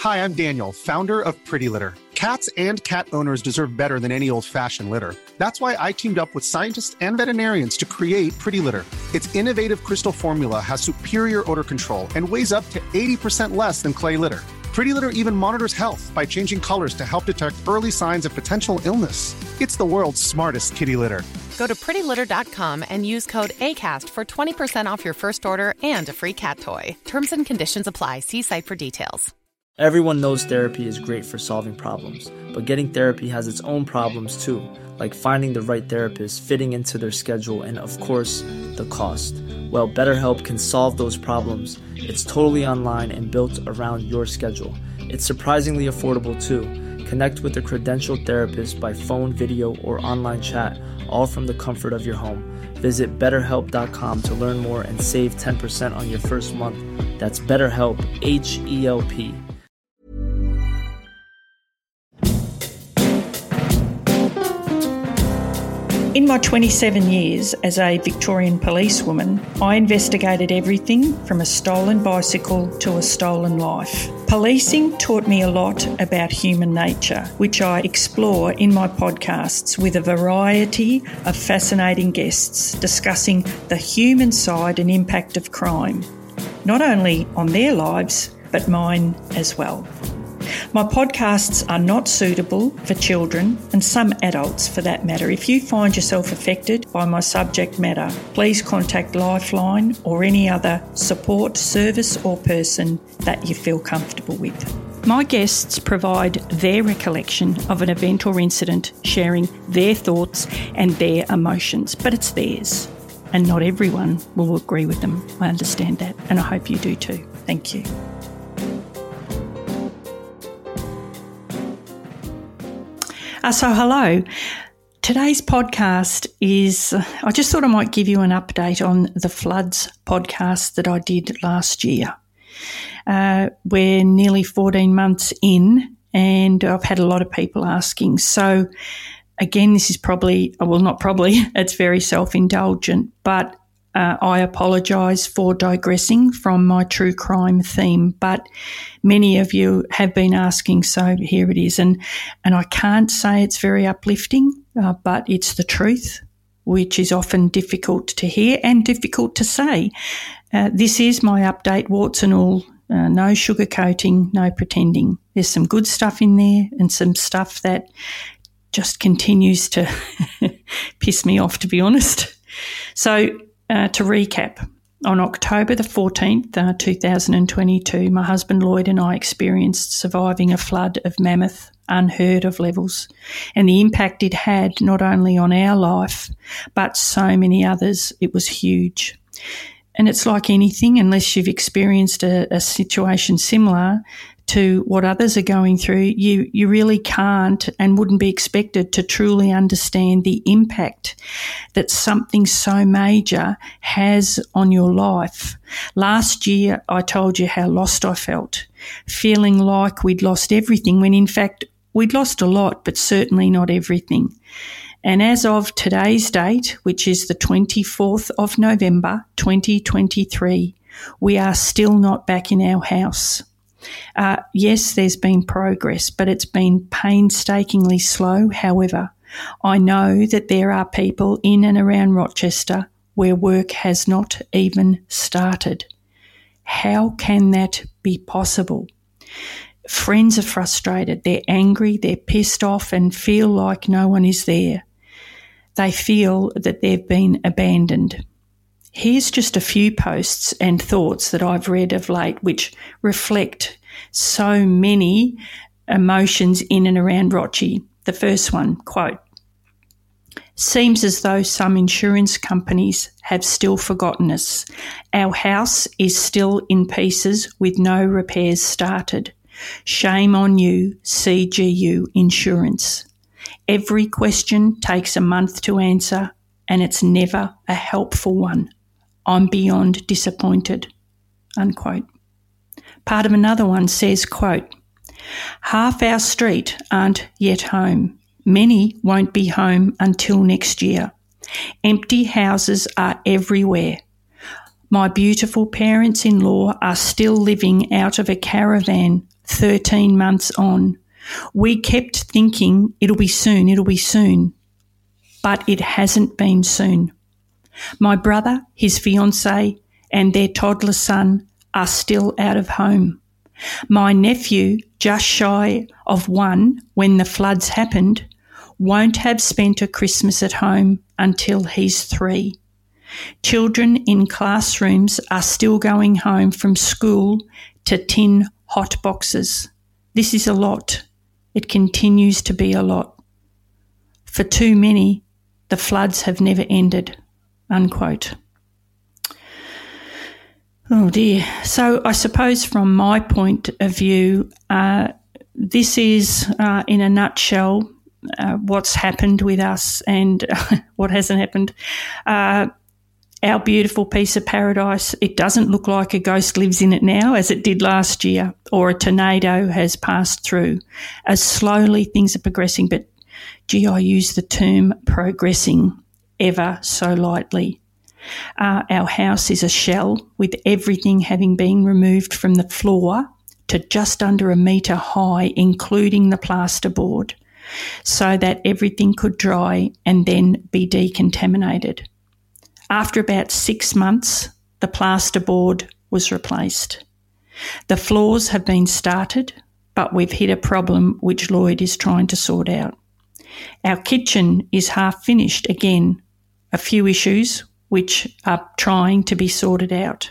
Hi, I'm Daniel, founder of Pretty Litter. Cats and cat owners deserve better than any old-fashioned litter. That's why I teamed up with scientists and veterinarians to create Pretty Litter. Its innovative crystal formula has superior odor control and weighs up to 80% less than clay litter. Pretty Litter even monitors health by changing colors to help detect early signs of potential illness. It's the world's smartest kitty litter. Go to prettylitter.com and use code ACAST for 20% off your first order and a free cat toy. Terms and conditions apply. See site for details. Everyone knows therapy is great for solving problems, but getting therapy has its own problems too, like finding the right therapist, fitting into their schedule, and of course, the cost. Well, BetterHelp can solve those problems. It's totally online and built around your schedule. It's surprisingly affordable too. Connect with a credentialed therapist by phone, video, or online chat, all from the comfort of your home. Visit BetterHelp.com to learn more and save 10% on your first month. That's BetterHelp, H-E-L-P. In my 27 years as a Victorian policewoman, I investigated everything from a stolen bicycle to a stolen life. Policing taught me a lot about human nature, which I explore in my podcasts with a variety of fascinating guests discussing the human side and impact of crime, not only on their lives, but mine as well. My podcasts are not suitable for children and some adults for that matter. If you find yourself affected by my subject matter, please contact Lifeline or any other support service or person that you feel comfortable with. My guests provide their recollection of an event or incident, sharing their thoughts and their emotions, but it's theirs. And not everyone will agree with them. I understand that, and I hope you do too. Thank you. So hello. Today's podcast is, I just thought I might give you an update on the floods podcast that I did last year. We're nearly 14 months in and I've had a lot of people asking. So again, this is it's very self-indulgent, but I apologise for digressing from my true crime theme, but many of you have been asking, so here it is. And I can't say it's very uplifting, but it's the truth, which is often difficult to hear and difficult to say. This is my update, warts and all, no sugarcoating, no pretending. There's some good stuff in there and some stuff that just continues to piss me off, to be honest. So, to recap, on October the 14th, 2022, my husband Lloyd and I experienced surviving a flood of mammoth, unheard of levels, and the impact it had not only on our life, but so many others. It was huge. And it's like anything, unless you've experienced a situation similar to what others are going through, you really can't and wouldn't be expected to truly understand the impact that something so major has on your life. Last year, I told you how lost I felt, feeling like we'd lost everything when in fact we'd lost a lot, but certainly not everything. And as of today's date, which is the 24th of November, 2023, we are still not back in our house. Yes, there's been progress, but it's been painstakingly slow. However, I know that there are people in and around Rochester where work has not even started. How can that be possible? Friends are frustrated, they're angry, they're pissed off and feel like no one is there. They feel that they've been abandoned. Here's just a few posts and thoughts that I've read of late which reflect so many emotions in and around Rochi. The first one, quote, "Seems as though some insurance companies have still forgotten us. Our house is still in pieces with no repairs started. Shame on you, CGU Insurance. Every question takes a month to answer and it's never a helpful one. I'm beyond disappointed," unquote. Part of another one says, quote, "Half our street aren't yet home. Many won't be home until next year. Empty houses are everywhere. My beautiful parents-in-law are still living out of a caravan 13 months on. We kept thinking it'll be soon, but it hasn't been soon. My brother, his fiancée, and their toddler son are still out of home. My nephew, just shy of 1 when the floods happened, won't have spent a Christmas at home until he's 3. Children in classrooms are still going home from school to tin hot boxes. This is a lot. It continues to be a lot. For too many, the floods have never ended." Unquote. Oh dear. So I suppose from my point of view, this is in a nutshell what's happened with us and what hasn't happened. Our beautiful piece of paradise, it doesn't look like a ghost lives in it now as it did last year, or a tornado has passed through. As slowly things are progressing, but gee, I use the term progressing ever so lightly. Our house is a shell with everything having been removed from the floor to just under 1 metre high, including the plasterboard, so that everything could dry and then be decontaminated. After about 6 months, the plasterboard was replaced. The floors have been started, but we've hit a problem which Lloyd is trying to sort out. Our kitchen is half finished. Again, a few issues which are trying to be sorted out.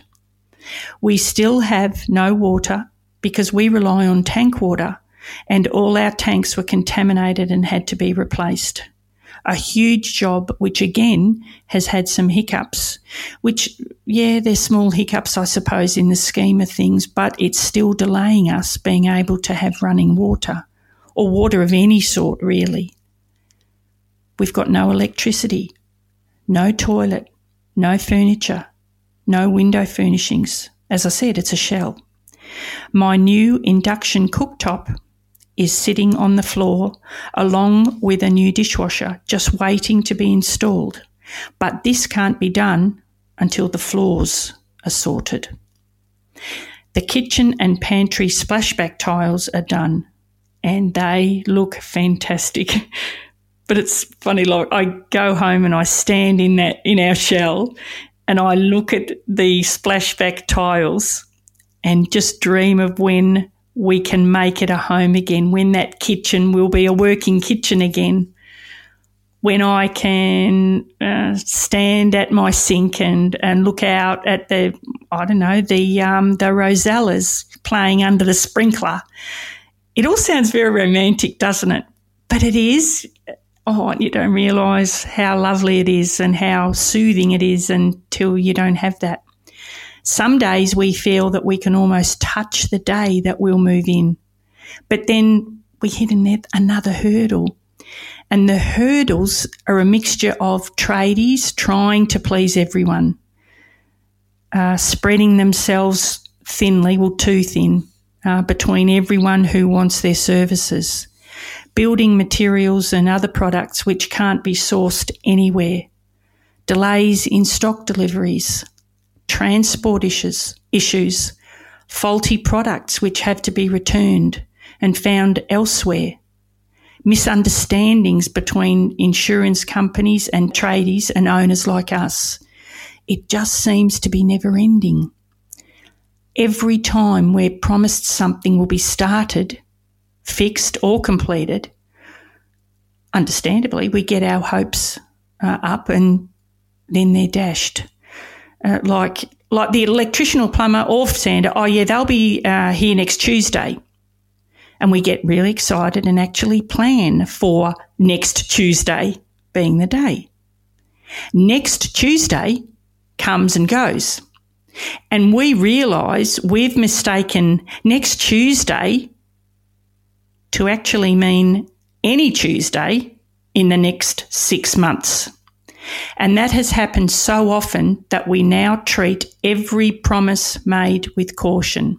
We still have no water because we rely on tank water, and all our tanks were contaminated and had to be replaced. A huge job which again has had some hiccups, which, yeah, they're small hiccups, I suppose, in the scheme of things, but it's still delaying us being able to have running water, or water of any sort, really. We've got no electricity, no toilet, no furniture, no window furnishings. As I said, it's a shell. My new induction cooktop is sitting on the floor along with a new dishwasher, just waiting to be installed. But this can't be done until the floors are sorted. The kitchen and pantry splashback tiles are done and they look fantastic. But it's funny, like I go home and I stand in our shell and I look at the splashback tiles and just dream of when we can make it a home again, when that kitchen will be a working kitchen again, when I can stand at my sink and look out at the rosellas playing under the sprinkler. It all sounds very romantic, doesn't it? But it is. Oh, you don't realise how lovely it is and how soothing it is until you don't have that. Some days we feel that we can almost touch the day that we'll move in, but then we hit another hurdle. And the hurdles are a mixture of tradies trying to please everyone, spreading themselves thinly, well, too thin, between everyone who wants their services, building materials and other products which can't be sourced anywhere, delays in stock deliveries, transport issues, faulty products which have to be returned and found elsewhere, misunderstandings between insurance companies and tradies and owners like us. It just seems to be never ending. Every time we're promised something will be started, fixed or completed, understandably, we get our hopes up and then they're dashed. Like the electrician or plumber or sander, oh yeah, they'll be here next Tuesday. And we get really excited and actually plan for next Tuesday being the day. Next Tuesday comes and goes. And we realise we've mistaken next Tuesday to actually mean any Tuesday in the next 6 months. And that has happened so often that we now treat every promise made with caution.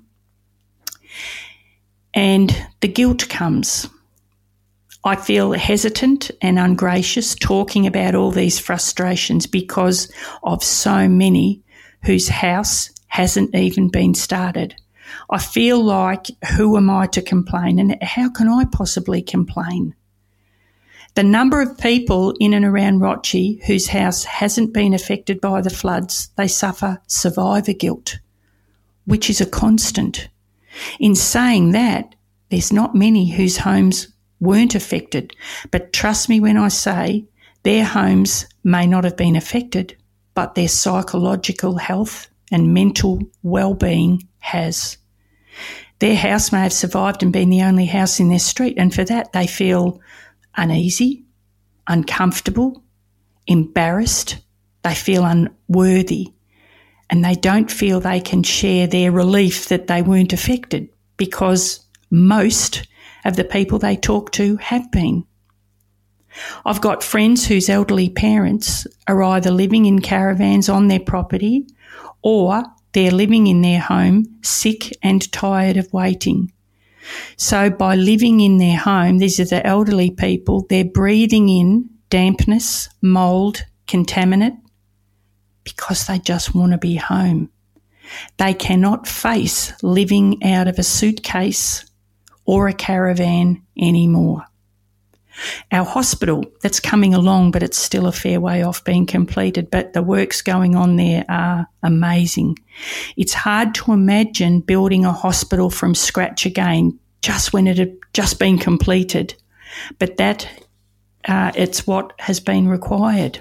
And the guilt comes. I feel hesitant and ungracious talking about all these frustrations because of so many whose house hasn't even been started, I feel like, who am I to complain, and how can I possibly complain? The number of people in and around Rothschild whose house hasn't been affected by the floods, they suffer survivor guilt, which is a constant. In saying that, there's not many whose homes weren't affected, but trust me when I say their homes may not have been affected, but their psychological health and mental well-being has. Their house may have survived and been the only house in their street, and for that they feel uneasy, uncomfortable, embarrassed, they feel unworthy, and they don't feel they can share their relief that they weren't affected because most of the people they talk to have been. I've got friends whose elderly parents are either living in caravans on their property or they're living in their home, sick and tired of waiting. So by living in their home, these are the elderly people, they're breathing in dampness, mould, contaminant, because they just want to be home. They cannot face living out of a suitcase or a caravan anymore. Our hospital, that's coming along, but it's still a fair way off being completed, but the works going on there are amazing. It's hard to imagine building a hospital from scratch again just when it had just been completed, but that it's what has been required.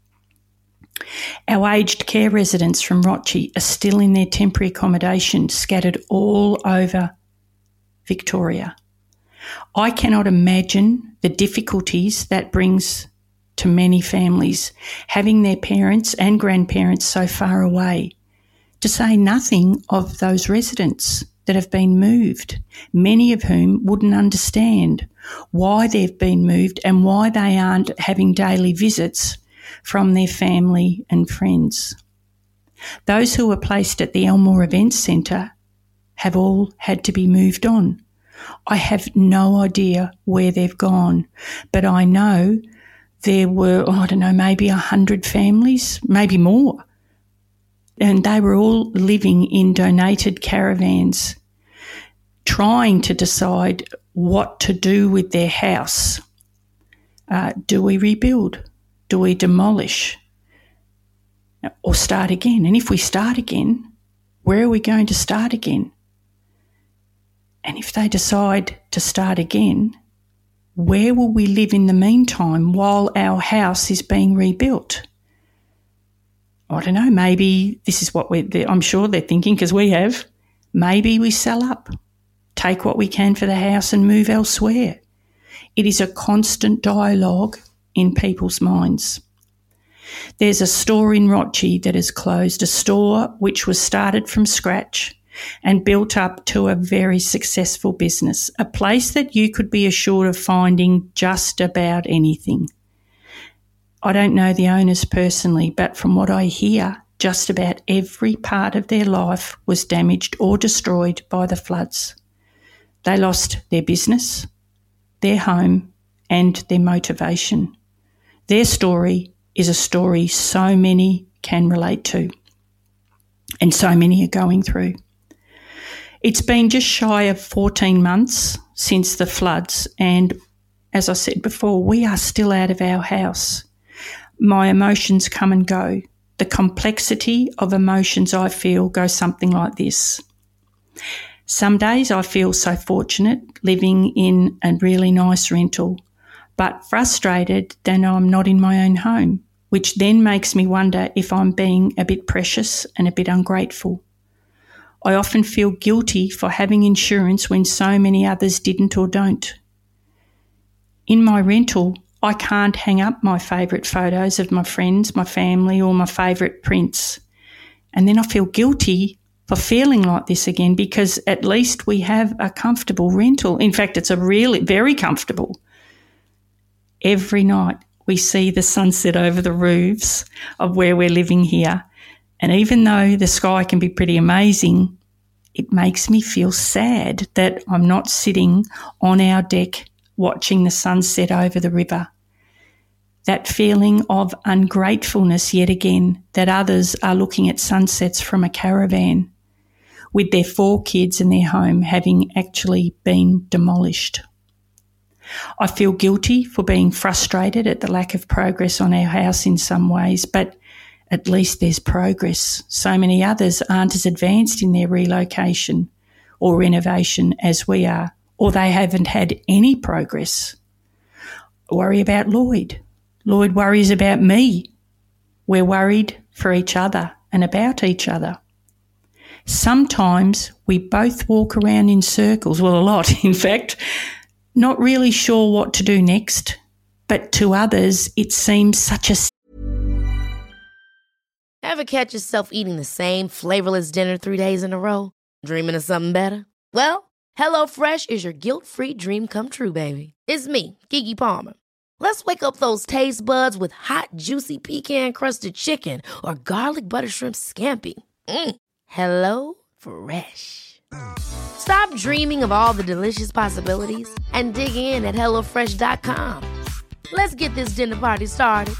Our aged care residents from Rothschild are still in their temporary accommodation scattered all over Victoria. I cannot imagine the difficulties that brings to many families, having their parents and grandparents so far away, to say nothing of those residents that have been moved, many of whom wouldn't understand why they've been moved and why they aren't having daily visits from their family and friends. Those who were placed at the Elmore Events Centre have all had to be moved on. I have no idea where they've gone, but I know there were, maybe 100 families, maybe more, and they were all living in donated caravans, trying to decide what to do with their house. Do we rebuild? Do we demolish? Or start again? And if we start again, where are we going to start again? And if they decide to start again, where will we live in the meantime while our house is being rebuilt? I don't know, maybe this is what I'm sure they're thinking, because we have. Maybe we sell up, take what we can for the house and move elsewhere. It is a constant dialogue in people's minds. There's a store in Rothschild that has closed, a store which was started from scratch and built up to a very successful business, a place that you could be assured of finding just about anything. I don't know the owners personally, but from what I hear, just about every part of their life was damaged or destroyed by the floods. They lost their business, their home, and their motivation. Their story is a story so many can relate to, and so many are going through. It's been just shy of 14 months since the floods, and as I said before, we are still out of our house. My emotions come and go. The complexity of emotions I feel goes something like this. Some days I feel so fortunate living in a really nice rental, but frustrated that I'm not in my own home, which then makes me wonder if I'm being a bit precious and a bit ungrateful. I often feel guilty for having insurance when so many others didn't or don't. In my rental, I can't hang up my favourite photos of my friends, my family, or my favourite prints. And then I feel guilty for feeling like this again, because at least we have a comfortable rental. In fact, it's a really very comfortable. Every night we see the sunset over the roofs of where we're living here. And even though the sky can be pretty amazing, it makes me feel sad that I'm not sitting on our deck watching the sunset over the river. That feeling of ungratefulness yet again, that others are looking at sunsets from a caravan. with their 4 kids and their home having actually been demolished. I feel guilty for being frustrated at the lack of progress on our house in some ways, but at least there's progress. So many others aren't as advanced in their relocation or renovation as we are, or they haven't had any progress. I worry about Lloyd. Lloyd worries about me. We're worried for each other and about each other. Sometimes we both walk around in circles, well, a lot, in fact, not really sure what to do next, but to others it seems such a... Ever catch yourself eating the same flavorless dinner 3 days in a row? Dreaming of something better? Well, HelloFresh is your guilt-free dream come true, baby. It's me, Keke Palmer. Let's wake up those taste buds with hot, juicy pecan-crusted chicken or garlic butter shrimp scampi. Hello Fresh. Stop dreaming of all the delicious possibilities and dig in at HelloFresh.com. Let's get this dinner party started.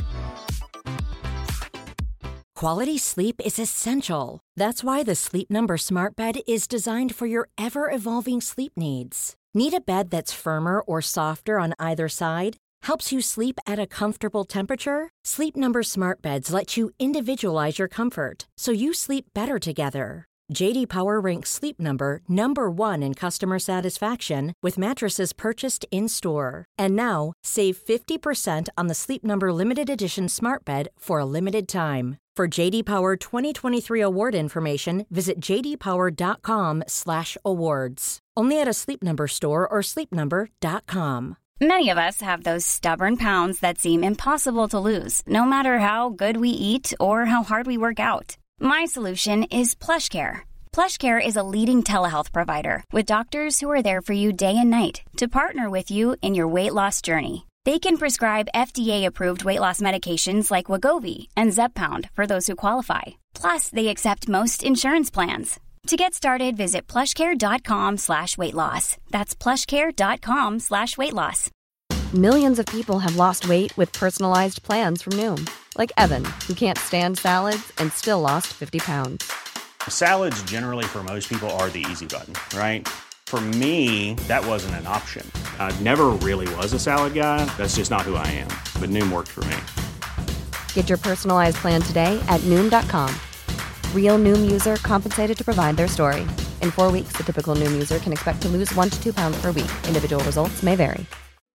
Quality sleep is essential. That's why the Sleep Number Smart Bed is designed for your ever-evolving sleep needs. Need a bed that's firmer or softer on either side? Helps you sleep at a comfortable temperature? Sleep Number Smart Beds let you individualize your comfort, so you sleep better together. J.D. Power ranks Sleep Number number 1 in customer satisfaction with mattresses purchased in-store. And now, save 50% on the Sleep Number Limited Edition Smart Bed for a limited time. For J.D. Power 2023 award information, visit jdpower.com/awards. Only at a Sleep Number store or sleepnumber.com. Many of us have those stubborn pounds that seem impossible to lose, no matter how good we eat or how hard we work out. My solution is PlushCare. PlushCare is a leading telehealth provider with doctors who are there for you day and night to partner with you in your weight loss journey. They can prescribe FDA-approved weight loss medications like Wegovy and Zepbound for those who qualify. Plus, they accept most insurance plans. To get started, visit plushcare.com/weightloss. That's plushcare.com/weightloss. Millions of people have lost weight with personalized plans from Noom. Like Evan, who can't stand salads and still lost 50 pounds. Salads generally for most people are the easy button, right? For me, that wasn't an option. I never really was a salad guy. That's just not who I am. But Noom worked for me. Get your personalized plan today at Noom.com. Real Noom user compensated to provide their story. In 4 weeks, the typical Noom user can expect to lose 1 to 2 pounds per week. Individual results may vary.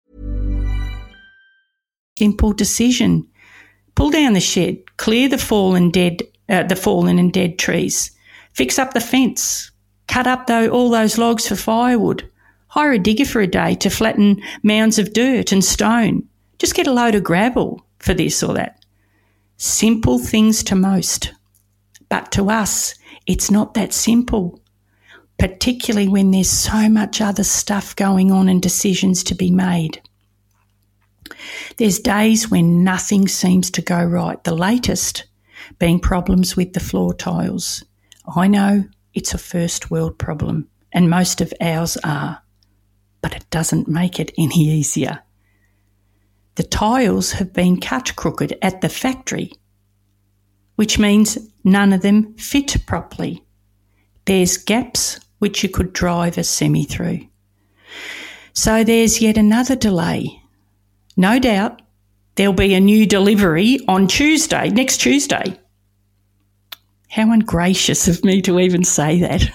Simple decision. Pull down the shed, clear the fallen and dead trees, fix up the fence, cut up all those logs for firewood, hire a digger for a day to flatten mounds of dirt and stone. Just get a load of gravel for this or that. Simple things to most. But to us, it's not that simple, particularly when there's so much other stuff going on and decisions to be made. There's days when nothing seems to go right, the latest being problems with the floor tiles. I know it's a first world problem, and most of ours are, but it doesn't make it any easier. The tiles have been cut crooked at the factory, which means none of them fit properly. There's gaps which you could drive a semi through. So there's yet another delay. No doubt there'll be a new delivery on next Tuesday. How ungracious of me to even say that.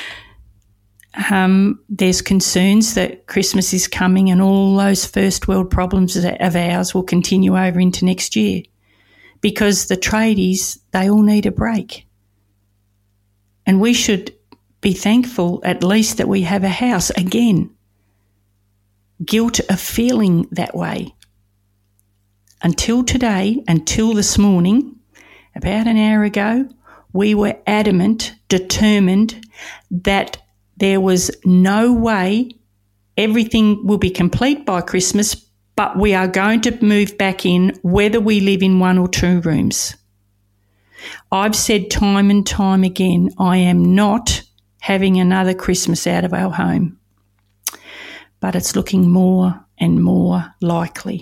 There's concerns that Christmas is coming and all those first world problems of ours will continue over into next year because the tradies, they all need a break. And we should be thankful at least that we have a house. Again, guilt of feeling that way. Until today, until this morning, about an hour ago, we were adamant, determined that there was no way everything will be complete by Christmas, but we are going to move back in whether we live in 1 or 2 rooms. I've said time and time again, I am not having another Christmas out of our home, but it's looking more and more likely.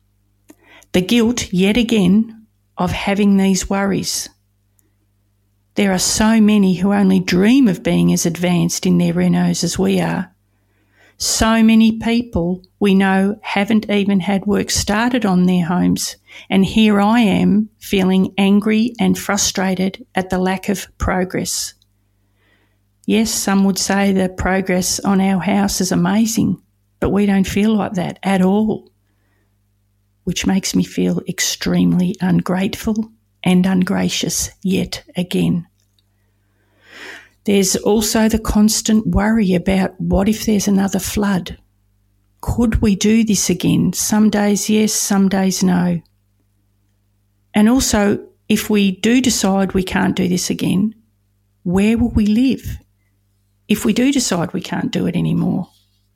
The guilt, yet again, of having these worries. There are so many who only dream of being as advanced in their renos as we are. So many people we know haven't even had work started on their homes, and here I am feeling angry and frustrated at the lack of progress. Yes, some would say the progress on our house is amazing, but we don't feel like that at all, which makes me feel extremely ungrateful and ungracious yet again. There's also the constant worry about what if there's another flood? Could we do this again? Some days yes, some days no. And also, if we do decide we can't do this again, where will we live if we do decide we can't do it anymore?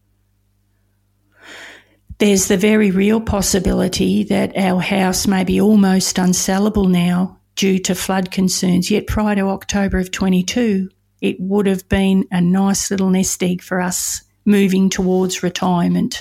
There's the very real possibility that our house may be almost unsellable now due to flood concerns, yet prior to October of 22, it would have been a nice little nest egg for us moving towards retirement.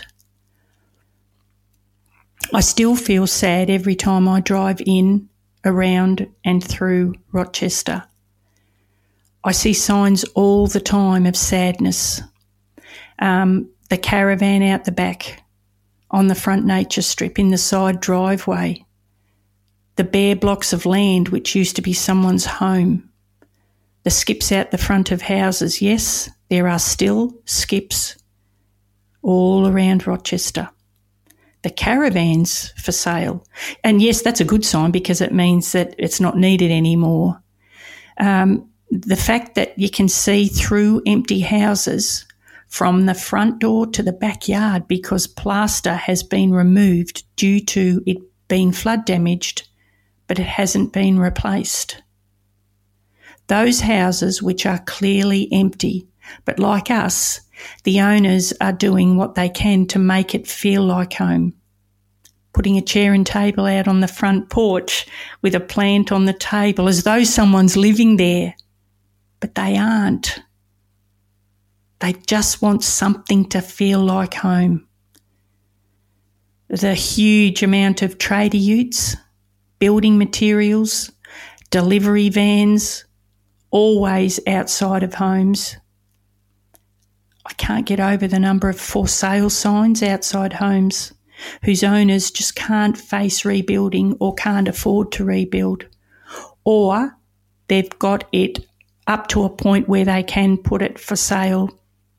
I still feel sad every time I drive in, around and through Rochester. I see signs all the time of sadness. The caravan out the back, on the front nature strip, in the side driveway, the bare blocks of land which used to be someone's home, the skips out the front of houses. Yes, there are still skips all around Rochester. The caravans for sale. And yes, that's a good sign because it means that it's not needed anymore. The fact that you can see through empty houses from the front door to the backyard because plaster has been removed due to it being flood damaged, but it hasn't been replaced. Those houses which are clearly empty, but like us, the owners are doing what they can to make it feel like home. Putting a chair and table out on the front porch with a plant on the table as though someone's living there, but they aren't. They just want something to feel like home. The huge amount of trader utes, building materials, delivery vans, always outside of homes. I can't get over the number of for sale signs outside homes whose owners just can't face rebuilding or can't afford to rebuild, or they've got it up to a point where they can put it for sale.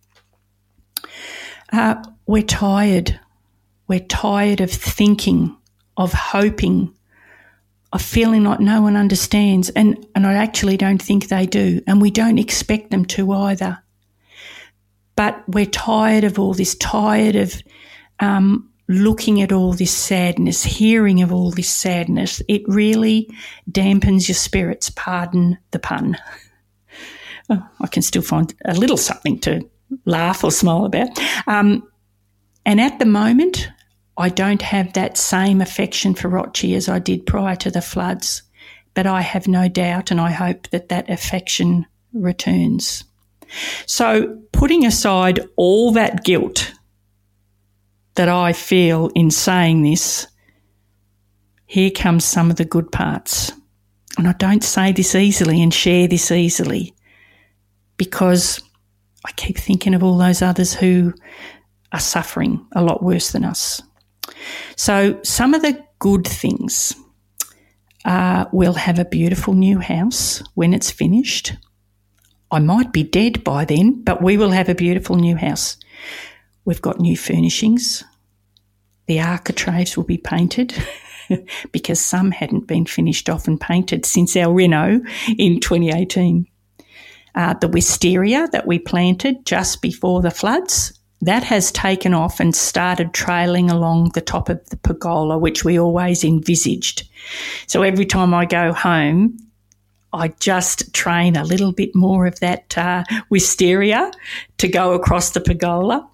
We're tired. We're tired of thinking, of hoping, of feeling like no one understands, and I actually don't think they do, and we don't expect them to either. But we're tired of all this, tired of looking at all this sadness, hearing of all this sadness. It really dampens your spirits, pardon the pun. Oh, I can still find a little something to laugh or smile about. And at the moment, I don't have that same affection for Rochi as I did prior to the floods, but I have no doubt and I hope that that affection returns. So putting aside all that guilt that I feel in saying this, here comes some of the good parts. And I don't say this easily and share this easily because I keep thinking of all those others who are suffering a lot worse than us. So some of the good things we'll have a beautiful new house when it's finished. I might be dead by then, but we will have a beautiful new house. We've got new furnishings. The architraves will be painted because some hadn't been finished off and painted since our reno in 2018. The wisteria that we planted just before the floods, that has taken off and started trailing along the top of the pergola, which we always envisaged. So every time I go home, I just train a little bit more of that wisteria to go across the pergola.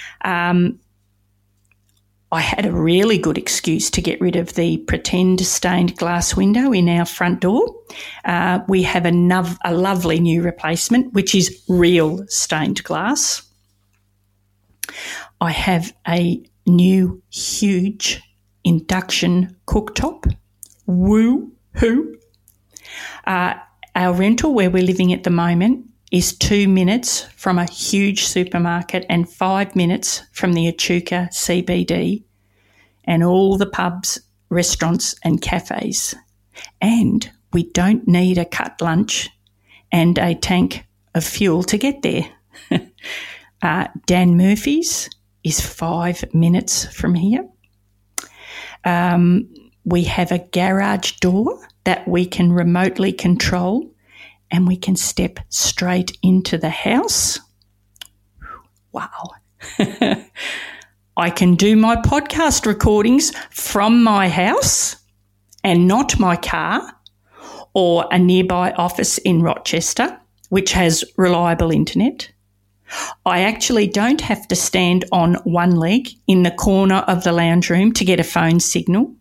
I had a really good excuse to get rid of the pretend stained glass window in our front door. We have a lovely new replacement, which is real stained glass. I have a new huge induction cooktop. Woo-hoo. Our rental where we're living at the moment is 2 minutes from a huge supermarket and 5 minutes from the Echuca CBD and all the pubs, restaurants and cafes. And we don't need a cut lunch and a tank of fuel to get there. Dan Murphy's is 5 minutes from here. We have a garage door that we can remotely control and we can step straight into the house. Wow. I can do my podcast recordings from my house and not my car or a nearby office in Rochester, which has reliable internet. I actually don't have to stand on one leg in the corner of the lounge room to get a phone signal.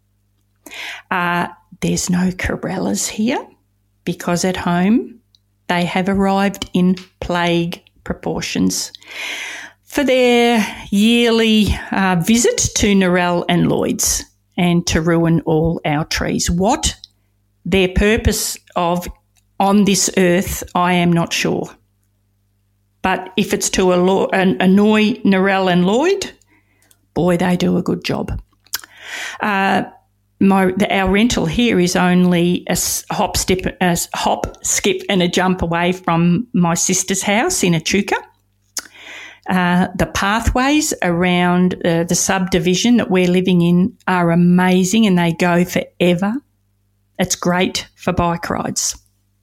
There's no Corellas here because at home they have arrived in plague proportions for their yearly visit to Narelle and Lloyd's and to ruin all our trees. What their purpose of on this earth, I am not sure. But if it's to annoy Narelle and Lloyd, boy, they do a good job. Our rental here is only a hop, skip and a jump away from my sister's house in Echuca. The pathways around the subdivision that we're living in are amazing and they go forever. It's great for bike rides.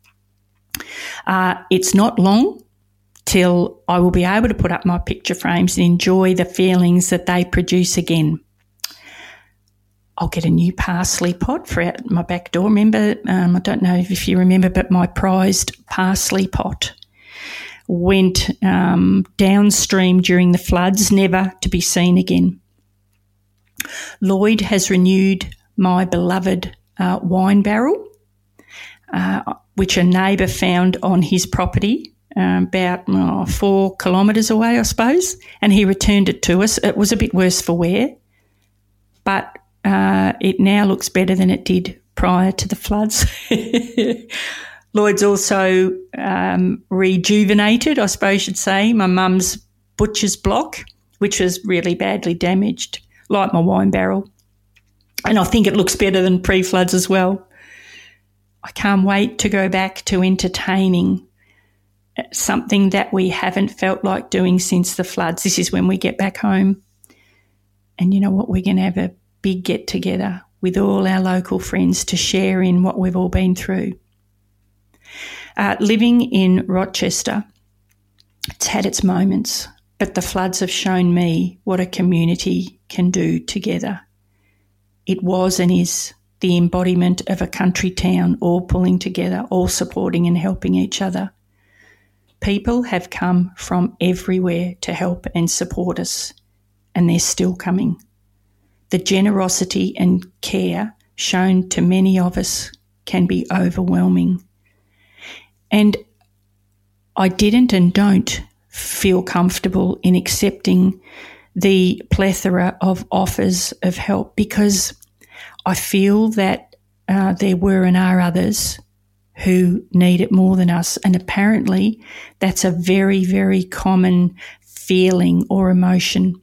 It's not long till I will be able to put up my picture frames and enjoy the feelings that they produce again. I'll get a new parsley pot for out my back door. Remember, I don't know if you remember, but my prized parsley pot went downstream during the floods, never to be seen again. Lloyd has renewed my beloved wine barrel, which a neighbour found on his property about 4 kilometres away, I suppose, and he returned it to us. It was a bit worse for wear, but it now looks better than it did prior to the floods. Lloyd's also rejuvenated, I suppose you'd say, my mum's butcher's block, which was really badly damaged, like my wine barrel. And I think it looks better than pre-floods as well. I can't wait to go back to entertaining, something that we haven't felt like doing since the floods. This is when we get back home. And you know what? We're going to have a big get-together with all our local friends to share in what we've all been through. Living in Rochester, it's had its moments, but the floods have shown me what a community can do together. It was and is the embodiment of a country town, all pulling together, all supporting and helping each other. People have come from everywhere to help and support us, and they're still coming. The generosity and care shown to many of us can be overwhelming. And I didn't and don't feel comfortable in accepting the plethora of offers of help because I feel that there were and are others who need it more than us. And apparently that's a very, very common feeling or emotion.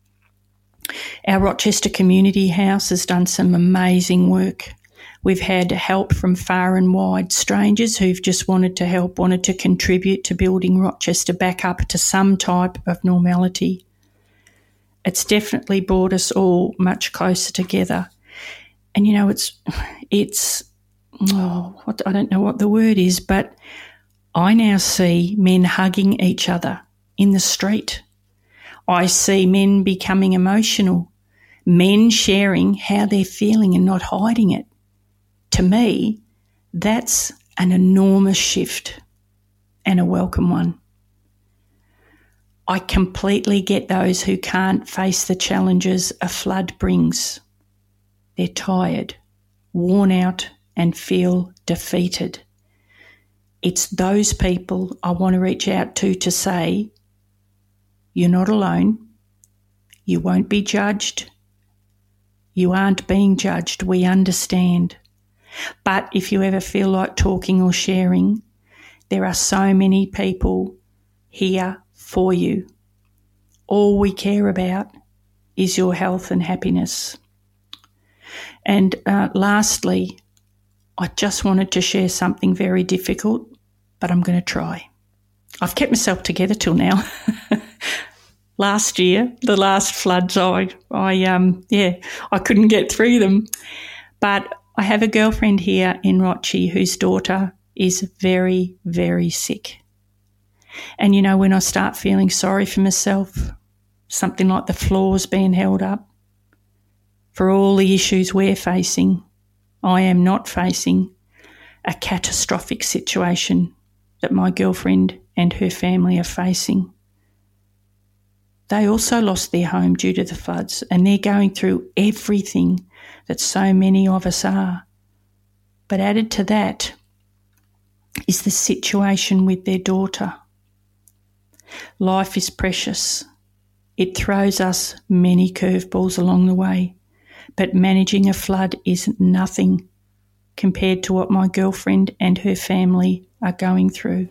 Our Rochester Community House has done some amazing work. We've had help from far and wide, strangers who've just wanted to help, wanted to contribute to building Rochester back up to some type of normality. It's definitely brought us all much closer together. And, you know, I don't know what the word is, but I now see men hugging each other in the street. I see men becoming emotional, men sharing how they're feeling and not hiding it. To me, that's an enormous shift and a welcome one. I completely get those who can't face the challenges a flood brings. They're tired, worn out, and feel defeated. It's those people I want to reach out to say, you're not alone. You won't be judged. You aren't being judged. We understand. But if you ever feel like talking or sharing, there are so many people here for you. All we care about is your health and happiness. And lastly, I just wanted to share something very difficult, but I'm going to try. I've kept myself together till now. Last year, the last floods, I couldn't get through them. But I have a girlfriend here in Rochi whose daughter is very, very sick. And, you know, when I start feeling sorry for myself, something like the floors being held up, for all the issues we're facing, I am not facing a catastrophic situation that my girlfriend and her family are facing. They also lost their home due to the floods, and they're going through everything that so many of us are. But added to that is the situation with their daughter. Life is precious. It throws us many curveballs along the way, but managing a flood is nothing compared to what my girlfriend and her family are going through.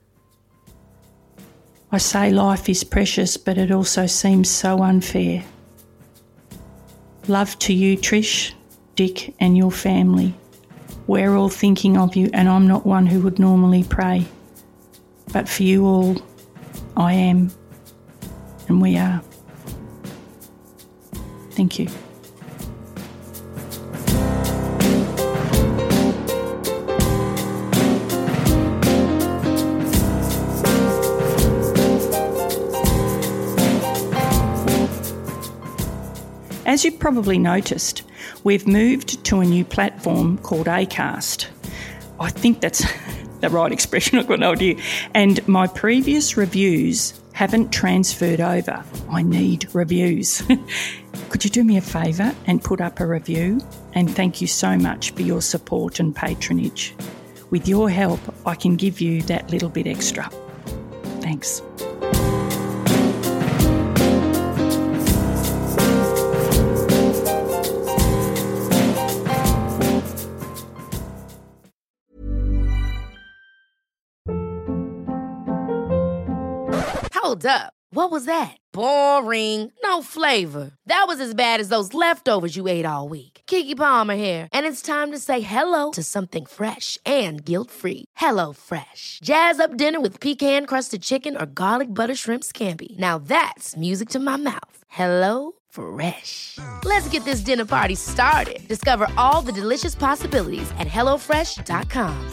I say life is precious, but it also seems so unfair. Love to you, Trish, Dick and your family. We're all thinking of you, and I'm not one who would normally pray. But for you all, I am, and we are. Thank you. As you've probably noticed, we've moved to a new platform called Acast. I think that's the right expression, I've got no idea. And my previous reviews haven't transferred over. I need reviews. Could you do me a favour and put up a review? And thank you so much for your support and patronage. With your help, I can give you that little bit extra. Thanks. Hold up. What was that? Boring. No flavor. That was as bad as those leftovers you ate all week. Keke Palmer here, and it's time to say hello to something fresh and guilt-free. Hello Fresh. Jazz up dinner with pecan-crusted chicken or garlic butter shrimp scampi. Now that's music to my mouth. Hello Fresh. Let's get this dinner party started. Discover all the delicious possibilities at HelloFresh.com.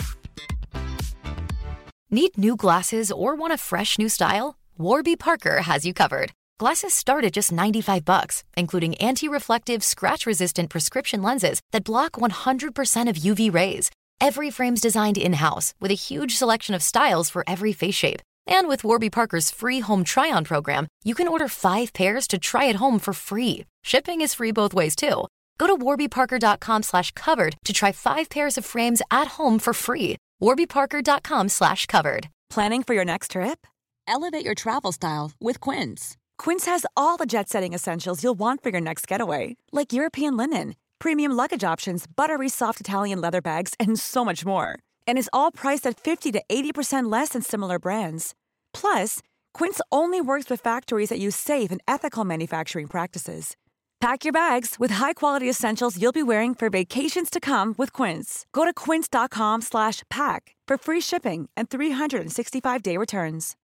Need new glasses or want a fresh new style? Warby Parker has you covered. Glasses start at just $95, including anti-reflective, scratch-resistant prescription lenses that block 100% of UV rays. Every frame's designed in-house with a huge selection of styles for every face shape. And with Warby Parker's free home try-on program, you can order 5 pairs to try at home for free. Shipping is free both ways, too. Go to warbyparker.com/covered to try 5 pairs of frames at home for free. warbyparker.com/covered. Planning for your next trip? Elevate your travel style with Quince. Quince has all the jet-setting essentials you'll want for your next getaway, like European linen, premium luggage options, buttery soft Italian leather bags, and so much more. And is all priced at 50 to 80% less than similar brands. Plus, Quince only works with factories that use safe and ethical manufacturing practices. Pack your bags with high-quality essentials you'll be wearing for vacations to come with Quince. Go to quince.com/pack for free shipping and 365-day returns.